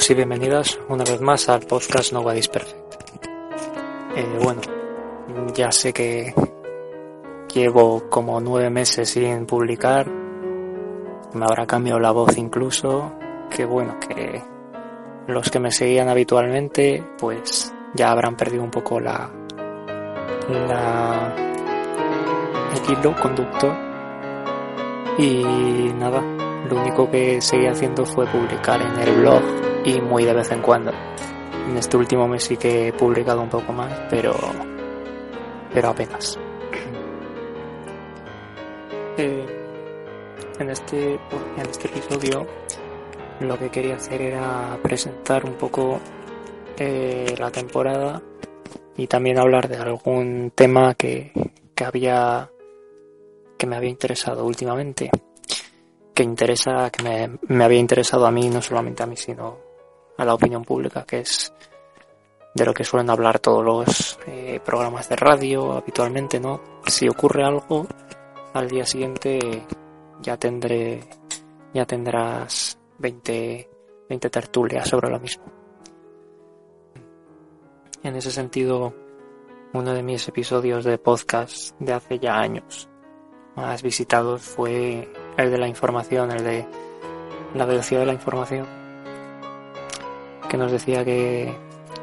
Bienvenidos y bienvenidas una vez más al podcast Nobody's Perfect. Ya sé que llevo como 9 meses sin publicar, me habrá cambiado la voz incluso, que los que me seguían habitualmente pues ya habrán perdido un poco el hilo conductor y nada. Lo único que seguí haciendo fue publicar en el blog y muy de vez en cuando. En este último mes sí que he publicado un poco más, pero apenas. En este episodio lo que quería hacer era presentar un poco la temporada y también hablar de algún tema que me había interesado últimamente. Que me había interesado a mí, no solamente a mí, sino a la opinión pública, que es de lo que suelen hablar todos los programas de radio habitualmente, ¿no? Si ocurre algo, al día siguiente ya tendrás 20 tertulias sobre lo mismo. En ese sentido, uno de mis episodios de podcast de hace ya años más visitados fue el de la información, el de la velocidad de la información, que nos decía que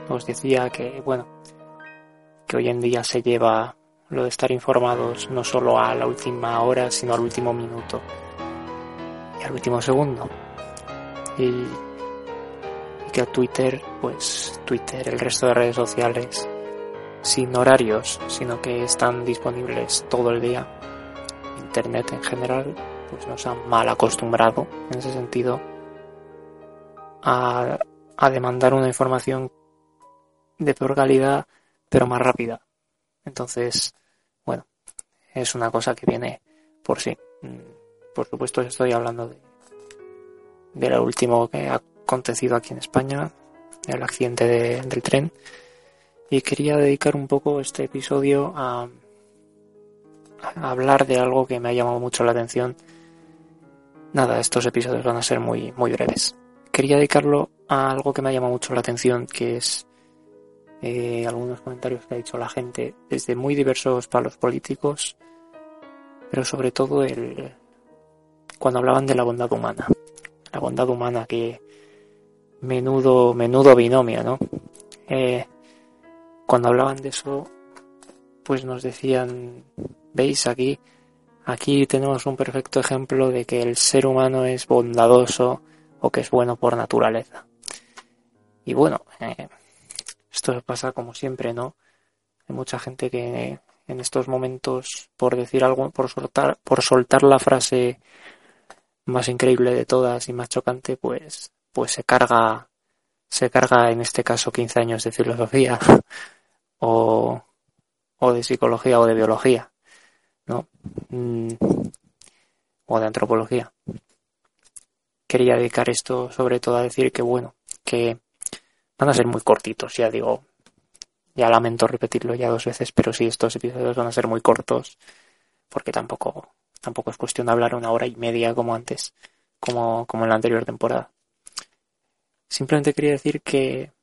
hoy en día se lleva lo de estar informados no solo a la última hora, sino al último minuto y al último segundo, y que a Twitter, el resto de redes sociales, sin horarios, sino que están disponibles todo el día, Internet en general, pues nos han mal acostumbrado en ese sentido a demandar una información de peor calidad pero más rápida. Entonces, es una cosa que viene por sí. Por supuesto estoy hablando de lo último que ha acontecido aquí en España, el accidente del tren, y quería dedicar un poco este episodio a hablar de algo que me ha llamado mucho la atención. Nada, estos episodios van a ser muy, muy breves. Quería dedicarlo a algo que me ha llamado mucho la atención, que es algunos comentarios que ha dicho la gente, desde muy diversos palos políticos, pero sobre todo cuando hablaban de la bondad humana. La bondad humana, que menudo binomio, ¿no? Cuando hablaban de eso, pues nos decían: ¿veis? Aquí tenemos un perfecto ejemplo de que el ser humano es bondadoso o que es bueno por naturaleza. Y esto pasa como siempre, ¿no? Hay mucha gente que en estos momentos, por decir algo, por soltar la frase más increíble de todas y más chocante, pues se carga en este caso 15 años de filosofía o de psicología o de biología, ¿no? O de antropología. Quería dedicar esto sobre todo a decir que van a ser muy cortitos, ya lamento repetirlo ya 2 veces, pero sí, estos episodios van a ser muy cortos, porque tampoco es cuestión de hablar 1 hora y media como antes, como en la anterior temporada. Simplemente quería decir que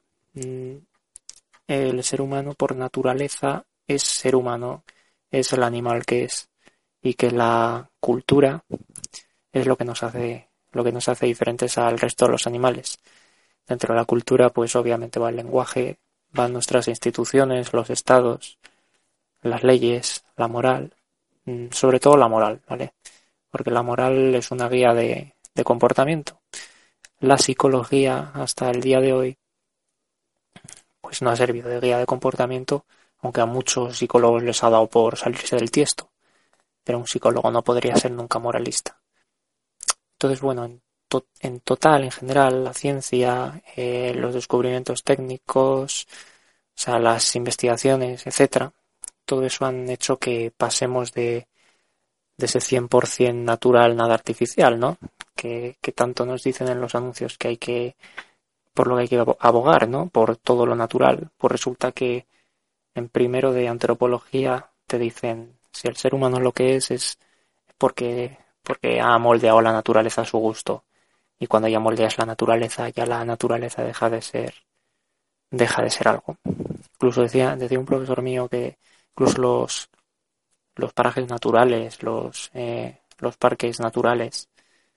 el ser humano por naturaleza es ser humano, es el animal que es, y que la cultura es lo que nos hace diferentes al resto de los animales. Dentro de la cultura, pues obviamente va el lenguaje, van nuestras instituciones, los estados, las leyes, la moral, sobre todo la moral, ¿vale? Porque la moral es una guía de comportamiento. La psicología, hasta el día de hoy, pues no ha servido de guía de comportamiento, aunque a muchos psicólogos les ha dado por salirse del tiesto. Pero un psicólogo no podría ser nunca moralista. Entonces, en total, en general, la ciencia, los descubrimientos técnicos, o sea, las investigaciones, etcétera, todo eso han hecho que pasemos de ese 100% natural, nada artificial, ¿no? Que tanto nos dicen en los anuncios por lo que hay que abogar, ¿no? Por todo lo natural. Pues resulta que en primero de antropología te dicen: si el ser humano es lo que es porque ha moldeado la naturaleza a su gusto y cuando ya moldeas la naturaleza, ya la naturaleza deja de ser algo. Incluso decía un profesor mío que incluso los parajes naturales, los parques naturales,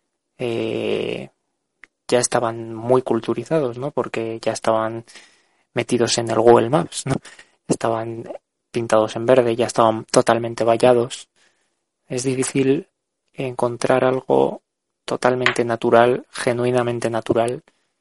ya estaban muy culturizados, ¿no? Porque ya estaban metidos en el Google Maps, ¿no? Estaban pintados en verde, ya estaban totalmente vallados. Es difícil encontrar algo totalmente natural, genuinamente natural.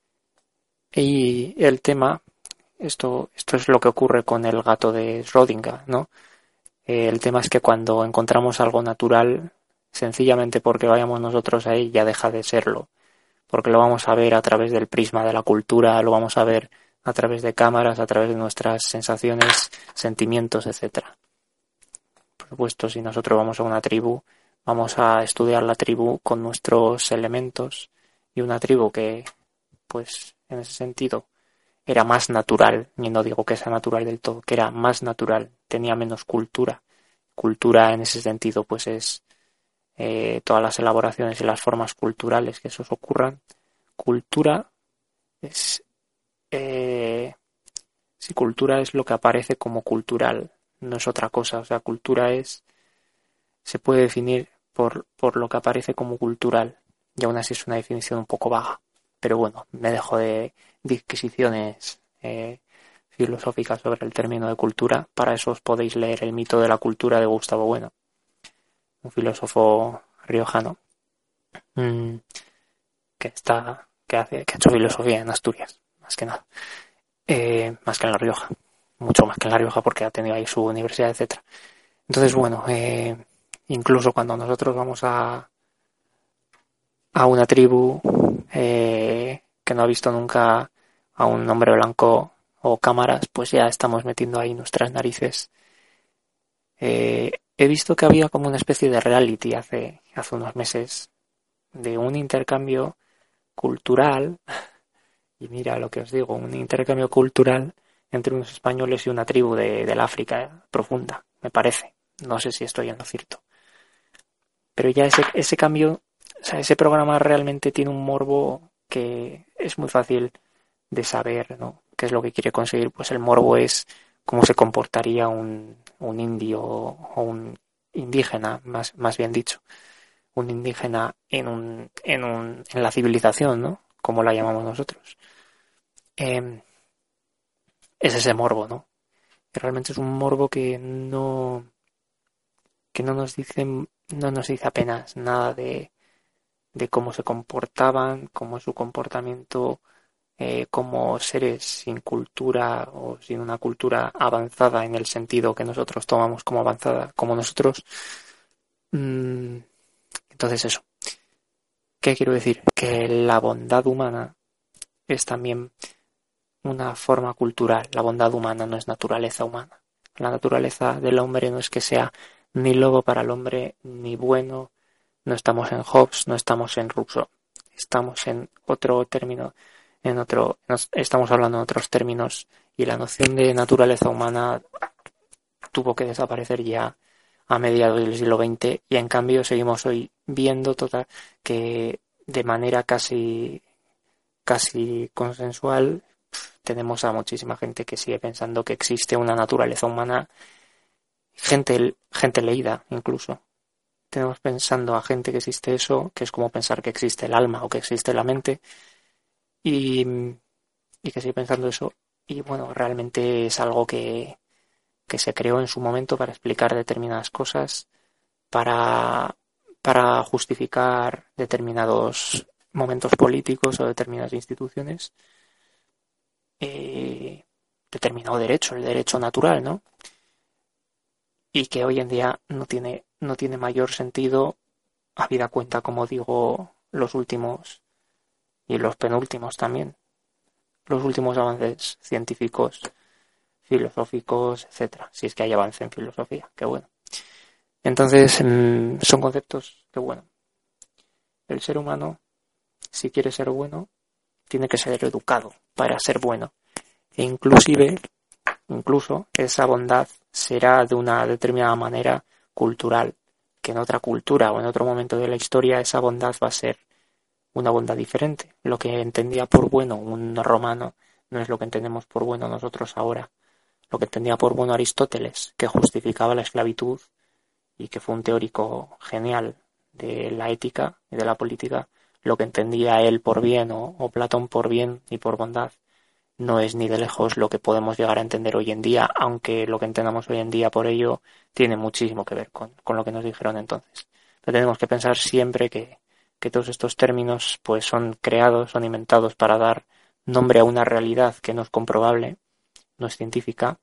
Y el tema, esto es lo que ocurre con el gato de Schrödinger, ¿no? El tema es que cuando encontramos algo natural, sencillamente porque vayamos nosotros ahí, ya deja de serlo. Porque lo vamos a ver a través del prisma de la cultura, lo vamos a ver a través de cámaras, a través de nuestras sensaciones, sentimientos, etcétera. Por supuesto, si nosotros vamos a una tribu, vamos a estudiar la tribu con nuestros elementos, y una tribu que, pues, en ese sentido, era más natural, y no digo que sea natural del todo, que era más natural, tenía menos cultura. Cultura en ese sentido, pues es todas las elaboraciones y las formas culturales que esos ocurran. Cultura es si cultura es lo que aparece como cultural, no es otra cosa. O sea, cultura se puede definir por lo que aparece como cultural, y aún así es una definición un poco vaga. Pero bueno, me dejo de disquisiciones filosóficas sobre el término de cultura. Para eso os podéis leer El mito de la cultura de Gustavo Bueno, un filósofo riojano que ha hecho filosofía en Asturias, más que nada. Más que en La Rioja, mucho más que en La Rioja porque ha tenido ahí su universidad, etcétera. Entonces, bueno, incluso cuando nosotros vamos a una tribu que no ha visto nunca a un hombre blanco o cámaras, pues ya estamos metiendo ahí nuestras narices. He visto que había como una especie de reality hace unos meses de un intercambio cultural, y mira lo que os digo, un intercambio cultural entre unos españoles y una tribu del África profunda, me parece. No sé si estoy en lo cierto. Pero ya ese cambio, o sea, ese programa realmente tiene un morbo que es muy fácil de saber, ¿no? ¿Qué es lo que quiere conseguir? Pues el morbo es cómo se comportaría un indio o un indígena, más bien dicho. Un indígena en la civilización, ¿no? Como la llamamos nosotros. Es ese morbo, ¿no? Que realmente es un morbo que no nos dice apenas nada de cómo se comportaban, cómo es su comportamiento como seres sin cultura o sin una cultura avanzada en el sentido que nosotros tomamos como avanzada, como nosotros. Entonces eso. ¿Qué quiero decir? Que la bondad humana es también una forma cultural. La bondad humana no es naturaleza humana. La naturaleza del hombre no es que sea ni lobo para el hombre, ni bueno. No estamos en Hobbes, no estamos en Rousseau. Estamos en otro término, estamos hablando en otros términos, y la noción de naturaleza humana tuvo que desaparecer ya a mediados del siglo XX, y en cambio seguimos hoy viendo que de manera casi consensual tenemos a muchísima gente que sigue pensando que existe una naturaleza humana, gente leída incluso. Tenemos pensando a gente que existe eso, que es como pensar que existe el alma o que existe la mente, y que sigue pensando eso. Y bueno, realmente es algo que se creó en su momento para explicar determinadas cosas, para justificar determinados momentos políticos o determinadas instituciones, determinado derecho, el derecho natural, ¿no? Y que hoy en día no tiene mayor sentido, habida cuenta, como digo, los últimos y los penúltimos también, los últimos avances científicos, filosóficos, etcétera, si es que hay avance en filosofía, qué bueno. Entonces, son conceptos que, bueno, el ser humano, si quiere ser bueno, tiene que ser educado para ser bueno. E incluso esa bondad será de una determinada manera cultural, que en otra cultura o en otro momento de la historia esa bondad va a ser una bondad diferente. Lo que entendía por bueno un romano no es lo que entendemos por bueno nosotros ahora. Lo que entendía por bueno Aristóteles, que justificaba la esclavitud y que fue un teórico genial de la ética y de la política, lo que entendía él por bien o Platón por bien y por bondad, no es ni de lejos lo que podemos llegar a entender hoy en día, aunque lo que entendamos hoy en día por ello tiene muchísimo que ver con lo que nos dijeron entonces. Pero tenemos que pensar siempre que todos estos términos pues son creados, son inventados para dar nombre a una realidad que no es comprobable, no es científica,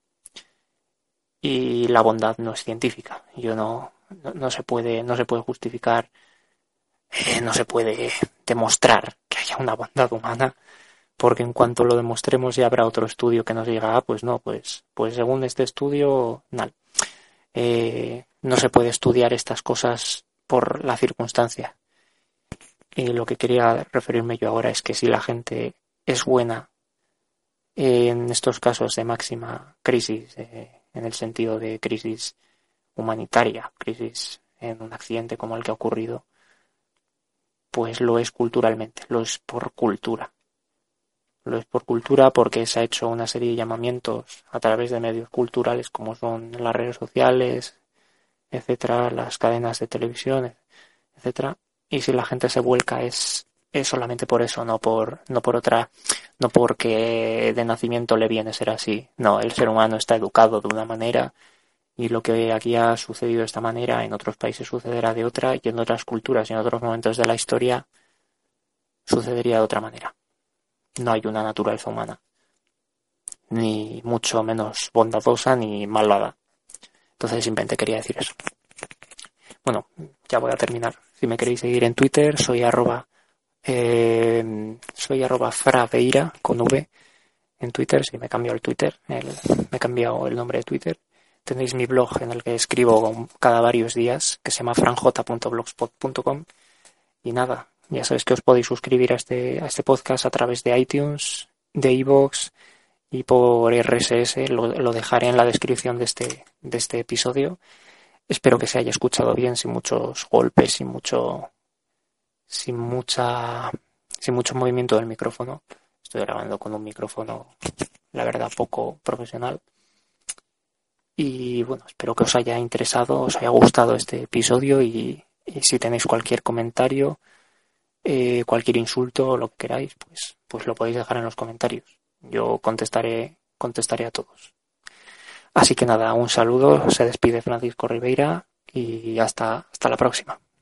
y la bondad no es científica. No se puede justificar, no se puede demostrar que haya una bondad humana, porque en cuanto lo demostremos ya habrá otro estudio que nos diga, pues no, pues según este estudio, no se puede estudiar estas cosas por la circunstancia. Y lo que quería referirme yo ahora es que si la gente es buena en estos casos de máxima crisis, en el sentido de crisis humanitaria, crisis en un accidente como el que ha ocurrido, pues lo es culturalmente, lo es por cultura. Lo es por cultura porque se ha hecho una serie de llamamientos a través de medios culturales como son las redes sociales, etcétera, las cadenas de televisión, etcétera. Y si la gente se vuelca es solamente por eso, no por otra, no porque de nacimiento le viene ser así. No, el ser humano está educado de una manera y lo que aquí ha sucedido de esta manera en otros países sucederá de otra y en otras culturas y en otros momentos de la historia sucedería de otra manera. No hay una naturaleza humana, ni mucho menos bondadosa ni malvada. Entonces simplemente quería decir eso. Bueno, ya voy a terminar. Si me queréis seguir en Twitter, soy arroba fraveira con V en Twitter. Si me he cambiado el Twitter, me he cambiado el nombre de Twitter. Tenéis mi blog en el que escribo cada varios días, que se llama franj.blogspot.com. Y nada, ya sabéis que os podéis suscribir a este podcast a través de iTunes, de iVoox y por RSS. Lo dejaré en la descripción de este episodio. Espero que se haya escuchado bien, sin muchos golpes, sin mucho movimiento del micrófono. Estoy grabando con un micrófono, la verdad, poco profesional. Y bueno, espero que os haya interesado, os haya gustado este episodio y si tenéis cualquier comentario, cualquier insulto o lo que queráis, pues lo podéis dejar en los comentarios. Yo contestaré a todos. Así que nada, un saludo, se despide Francisco Ribeira y hasta la próxima.